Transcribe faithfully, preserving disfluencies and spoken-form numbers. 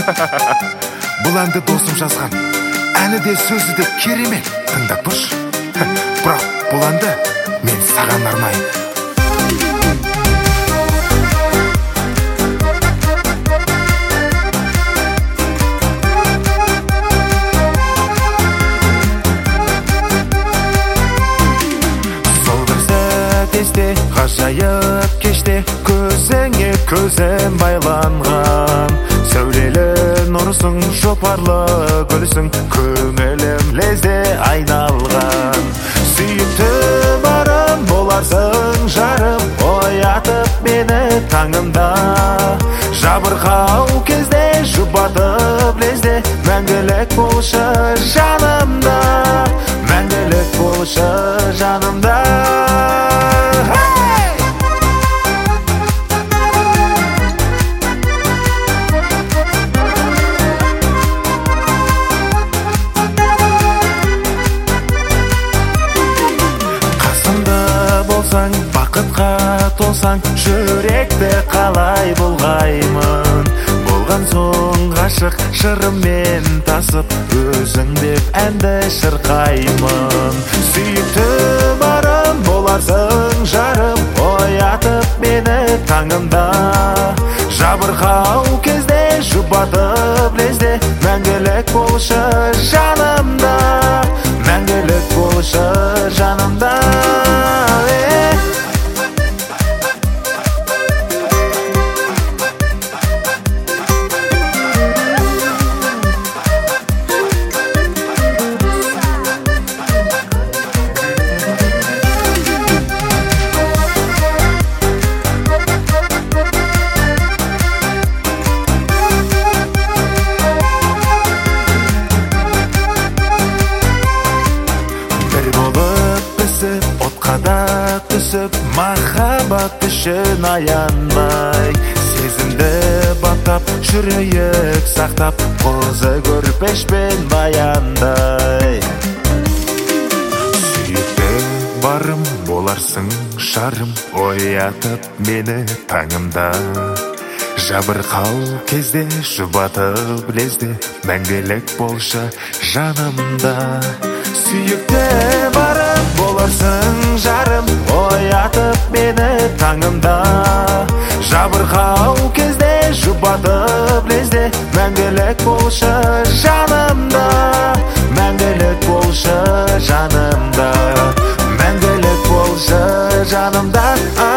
Бұл әнді досым жазған. Әні де сөзі де керемет. Тыңдап тұршы. Бірақ бұл әнді мен саған арнайын. Ғажайып кеште көзіңе көзім байланған, сәулелі нұрсың, жопарлы гүлсің, көңілім лезде айналған. Сүйікті барым боларсың жарым, оятып мені таңымда, жабырқау кезде жұбатып лезде, мәңгілік болшы жанымда, мәңгілік болшы жанымда. Бақытқа толсаң, жүректі қалай бұлғаймын. Болған соң ғашық жырыммен тасып, өзің деп әнді шырқаймын. Сүйікті барым боларсың жарым, оятып мені таңымда, жабырқау кезде жұбатып лезде, мәңгілік болшы жанымда, мәңгілік болшы жанымда. Отқа түсіп, махаббат үшін аянбай, сезімді баптап, жүрейік сақтап, қозы көрпешпен баяндай. Сүйікті барым боларсың жарым, оятып мені таңымда, жабырқау кезде жұбатып лезде, мәңгілік болшы жанымда. Сүйікті барым боларсың жарым, оятып мені таңымда, жабырқау кезде жұбатып лезде, мәңгілік болшы жанымда, мәңгілік болшы жанымда, мәңгілік болшы жанымда.